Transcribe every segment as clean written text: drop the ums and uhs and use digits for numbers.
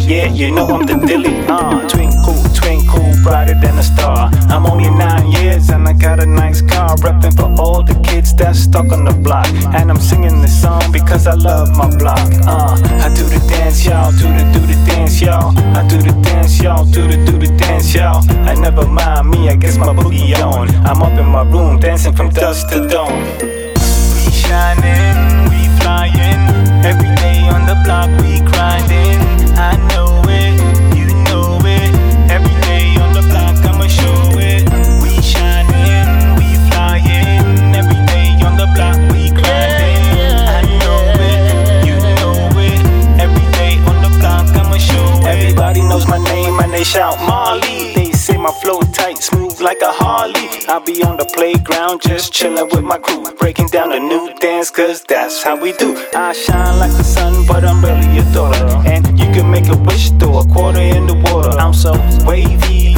yeah, you know I'm the dilly. Twinkle, twinkle, brighter than a star. I'm only 9 years and I got a nice car. Reppin' for all the kids that's stuck on the block. And I'm singing this song because I love my block. I do the dance, y'all, do the dance, y'all. I do the dance, y'all, do the dance, y'all. I never mind me, I guess my boogie on. I'm up in my room dancing from dusk to dawn. We shining, we flying. Every day on the block we grinding. I know it, you know it. Every day on the block I'ma show it. We shining, we flying. Every day on the block we grinding. I know it, you know it. Every day on the block I'ma show it. Everybody knows my name and they shout Marley. They say my flow tight, smooth like a Harley. I be on the playground just chillin' with my crew, breaking down a new dance cause that's how we do. I shine like the sun but I'm really your daughter, and you can make a wish, throw a quarter in the water. I'm so wavy,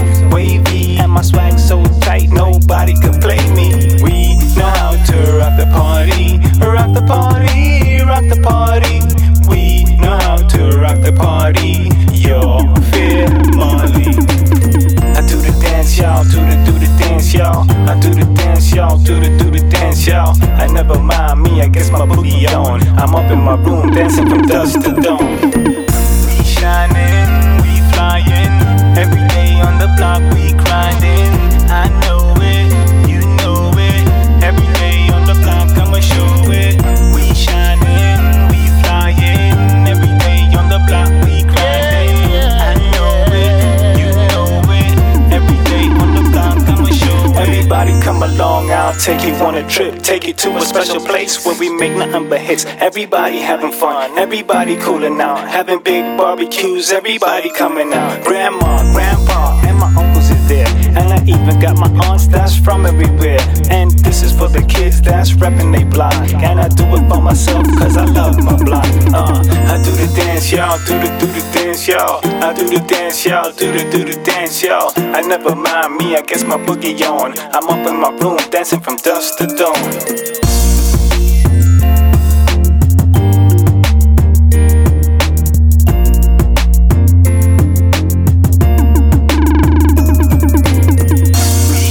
and my swag so tight nobody can play me. We know how to rock the party, rock the party, rock the party. We know how to rock the party. You're Phil Marley. I do the dance, y'all, do the dance, y'all. I do the dance, y'all, do the dance, y'all. I never mind me, I guess my boogie on. I'm up in my room dancing from dusk to dawn. We shining, we flying. Every day on the block we grinding. I know it, you know it. Every day on the block I'ma show it. We shining, we flying. Every day on the block we grinding. I know it, you know it. Every day on the block I'ma show it. Everybody come along, I'll take you on a trip. Take you to a special place where we make nothing but hits. Everybody having fun, everybody cooling out, having big barbecues, everybody coming out. Grandma, grandpa, and my uncles is there. And I even got my aunts that's from everywhere. And this is for the kids that's reppin' they block. And I do it for myself cause I love my block. I do the dance, y'all, do the dance, y'all. I do the dance, y'all, do the dance, y'all. I never mind me, I guess my boogie on. I'm up in my room dancing from dusk to dawn.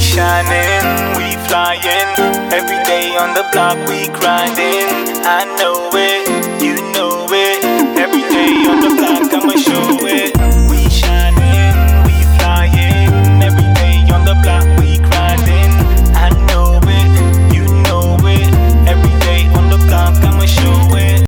Every day on the block we grinding. I know